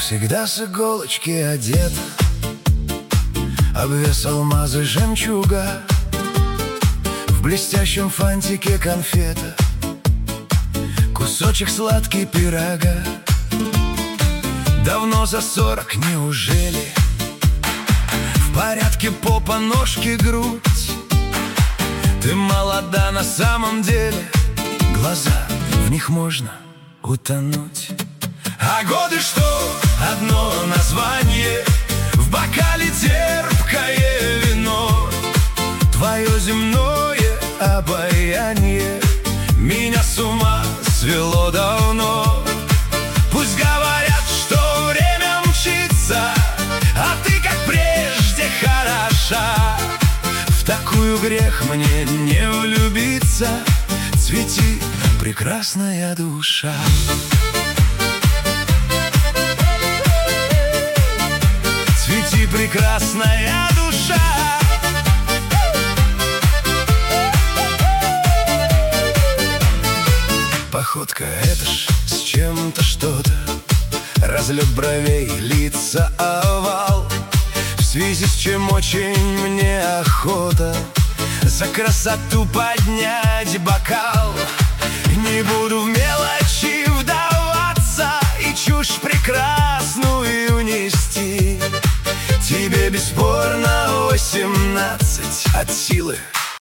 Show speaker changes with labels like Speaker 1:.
Speaker 1: всегда с иголочки одета, обвес алмазы жемчуга, в блестящем фантике конфета, кусочек сладкий пирога. Давно за 40, неужели? В порядке попа, ножки, грудь. Ты молода на самом деле, глаза, в них можно утонуть. А годы что? Одно название, в бокале терпкое вино. Твое земное обаяние меня с ума свело давно. Пусть говорят, что время мчится, а ты, как прежде, хороша. В такую грех мне не влюбиться. Цвети, прекрасная душа. Цвети, прекрасная душа. Походка, это ж с чем-то что-то, разлет бровей, лица овал, в связи с чем очень мне охота за красоту поднять бокал. Не буду в мелочи вдаваться и чушь прекрасную нести. Тебе бесспорно 18, от силы